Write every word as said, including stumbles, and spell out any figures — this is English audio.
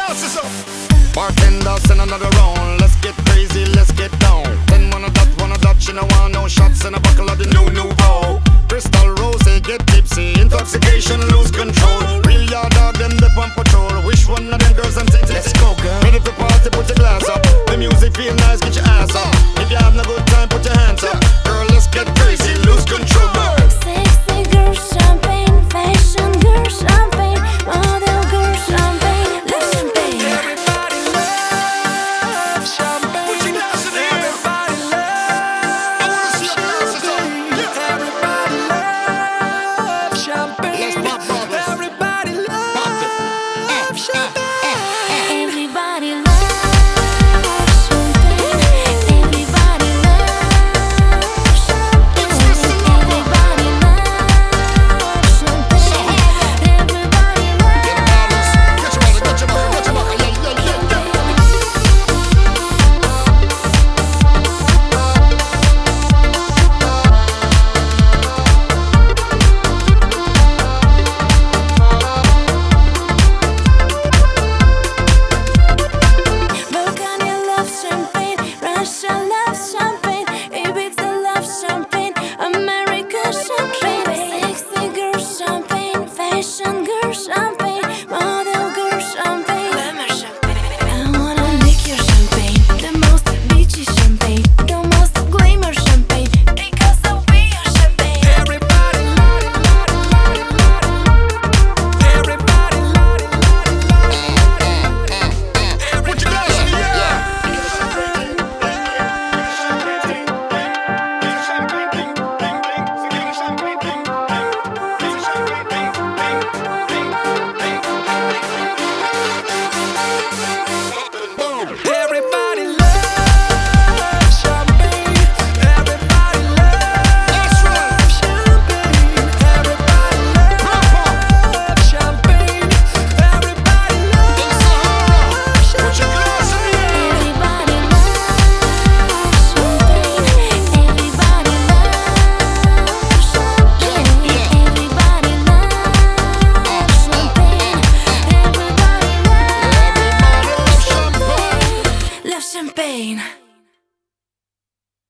glasses up. Bartender, send another round. Let's get crazy, let's get down. Then one of that, one of that, you know, want no shots and a buckle of the new Nouveau. Crystal Rose, get tipsy. Intoxication, lose control. Real yard dog, them dip on patrol. Which one of them girls I'm taking? Let's go, girl. Ready for party, put your glass up. The music feel nice, get your ass up. If you have no good time, put your hands up. Girl, let's get crazy, lose control. Sexy girl, champagne. Fashion girl, champagne. Model girl, champagne. Love champagne. Everybody loves champagne. Put your glass in the air. Everybody loves champagne. Everybody loves champagne. Let's pop bubbles. Everybody loves champagne. Everybody loves champagne. Everybody loves champagne. Everybody loves champagne. Everybody Get the bottles. Get your bottle, get your bottle, get your bottle. Yeah, yeah, yeah, yeah. Balkany loves champagne, Russia loves champagne, Ibiza loves champagne, America champagne. Sexy girl champagne, fashion girl champagne, model girl champagne, glamour champagne. I wanna lick your champagne, the most beachy champagne, the most glamour champagne, because of we are champagne. Everybody love it, love it, love it, love it. Everybody love it, love it, love it. Put your glass in the air. Everybody loves champagne. Everybody loves champagne. Everybody loves champagne. Everybody loves Put your glass in the air. Everybody loves champagne. Everybody loves champagne. Everybody loves champagne. Everybody loves champagne. Love champagne.